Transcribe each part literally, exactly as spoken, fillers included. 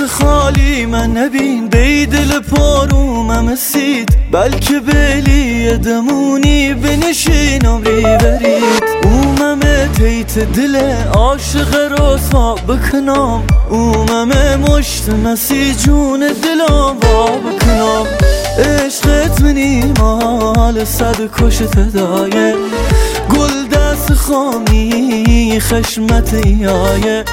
دست خالی من نبین، بی دل پارومم مسید، بلکه بلی دمونی بنشین عمری برید. اومم تیت دل عاشق رسوا بکنم، اومم مشت مسی جون دلم با بکنم. عشقت منی مال صد کشت دایه، گل دست خامی خشمت ایایه.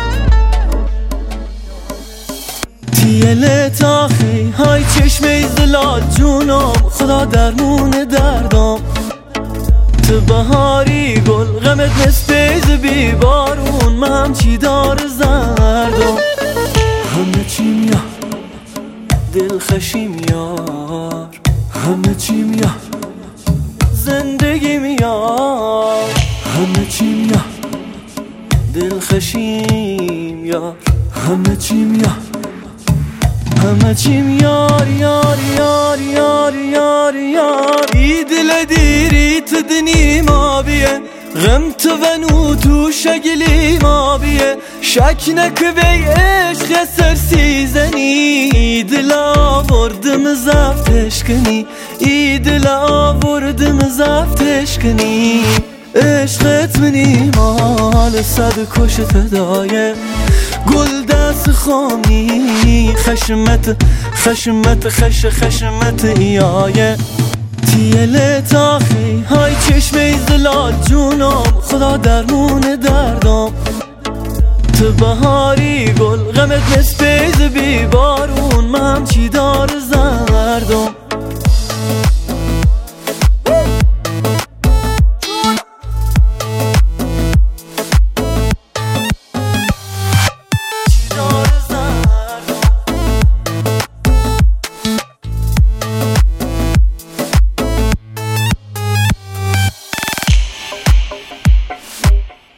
تیله تاخی های چشمه زلال جونم، خدا درمون دردم. تو بهاری گل غمت نسپیز بی بارون، من همچی دار زردم. همه چیم یا دل خشیم یار، همه چیم یا زندگی میار. همه چیم یا دل خشیم یار، همه چیم یا همه چیم یار یار یار یار یار یار. ای دل دیری تدنی ما بیه، غم تو ونو تو شگلی ما بیه. شک نکوی عشق سرسی زنی، ای دل آوردم زفتش کنی، ای دل آوردم زفتش کنی. عشقت منی مال صد کشت دایه، گل دست خامی خشمت خشمت خش خشمت ایایه. تیله تاخی های چشمه زلال جونم، خدا درمون دردم. تو بهاری گل غمت نسپیز بی بارون، من همچی دار زردم.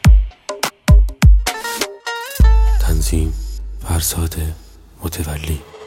تنظیم فرزاد متولی.